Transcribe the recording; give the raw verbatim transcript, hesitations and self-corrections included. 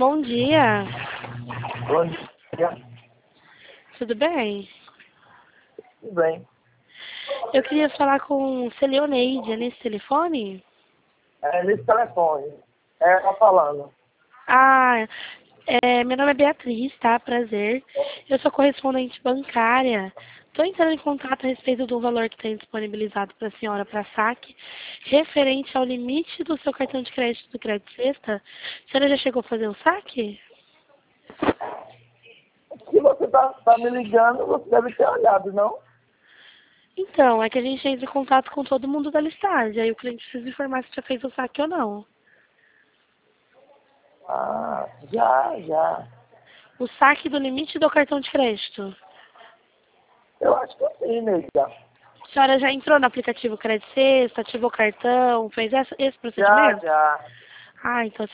Bom dia. Bom dia. Tudo bem? Tudo bem. Eu queria falar com Celioneide, é nesse telefone? É nesse telefone. É ela falando. Ah, é, meu nome é Beatriz, tá? Prazer. Eu sou correspondente bancária. Estou entrando em contato a respeito do valor que tem disponibilizado para a senhora para saque, referente ao limite do seu cartão de crédito do Crédito Sexta. A senhora já chegou a fazer o saque? Se você tá, tá me ligando, você deve ter olhado, não? Então, é que a gente entra em contato com todo mundo da listagem. Aí o cliente precisa informar se já fez o saque ou não. Ah, já, já. O saque do limite do cartão de crédito. Eu acho que sim, nega. A senhora já entrou no aplicativo Crédito Sexta, ativou o cartão, fez essa, esse Já, procedimento? já. Ah, então